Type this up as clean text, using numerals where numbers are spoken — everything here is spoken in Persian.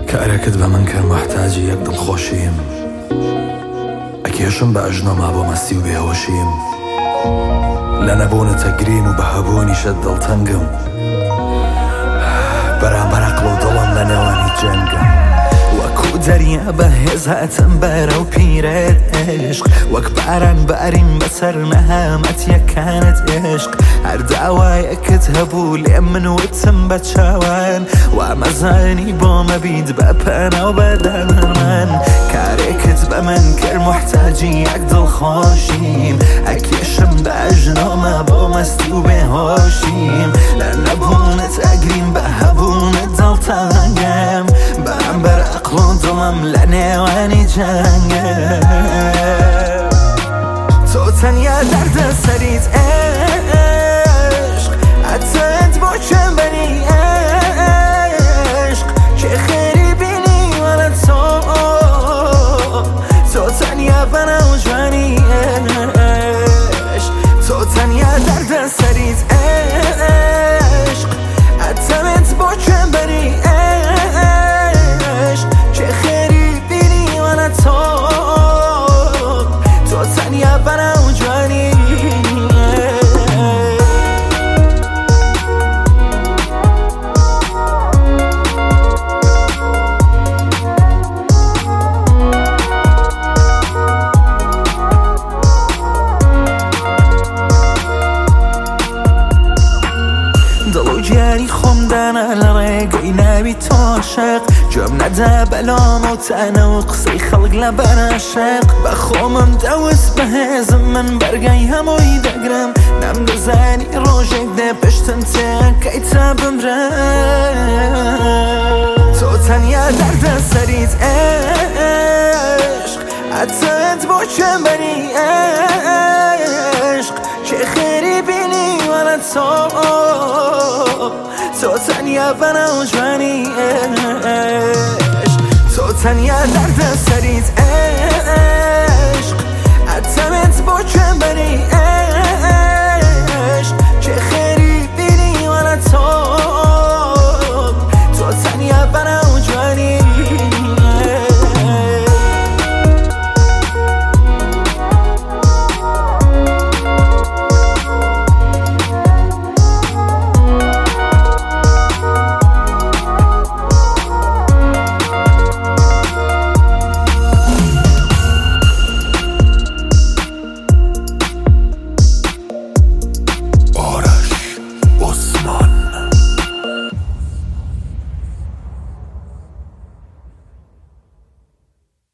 کارێکت بە من کرد محتاجی یەک دڵخۆشیم ئەکێشم بە ئەژنۆما بۆ مەستی و بێهۆشیم لە نەبوونتە گریم و بە هەبوونیشت دڵتەنگم بەرامبەر عەقڵ و دڵم لە نێوانی جەنگم وەکو دەریا بەهێز هاتم بەرەو پیرێت عێشق وەک باران باریم بەسەر نەهامەتیەکانت عێشق هەر داوایەکت هەبوو لێ من وتم بە چاوان وامەزانی بۆ مەبیت بە پەناو بەدەنەرمان کارێکت بە من کرد محتاجی یەک دڵخۆشیم ئەکێشم بە ئەژنۆمە بۆ مەستی و بێهۆشیم لە نەبوونت ئەگریم بە هەبوونت دڵتەنگم بەرامبەر عەقڵ و دڵم لە نێوانی جەنگم تۆ تەنیا دەردە سەریت عێشق ئەتەت بۆ چەمبەری عێشق کێ خێری بینی وەرە تۆ تەنیا بەناو جوانی عێشق تۆ تەنیا دەردە سەریت عێشق ئەتەت بۆ چەمبەری عێشق کێ خێری بینی وەرە تۆ تەنیا بەناو جوانی دڵ و گیانی خۆم دانا لە ڕێگەی ناوی تۆشق گوێم نەدا بەلام و تەنە و قسەی خەڵک لە بەراشق بە خۆمم دەوست بەهێزم من بەرگای هەمووی دەگرم نەمدەزانی ڕۆژێک دێ پشتم تێکەی تا بمرە تۆ تەنیا دەردە سەریت عێشق ئەتەت بۆ چەمبەری عێشق کێ خێری بینی وەرە تۆ تەنیا بەناو جوانی عێشق تۆ تەنیا دەردە سەریت عێشق ئەتەت بۆ چەمبەری عێشق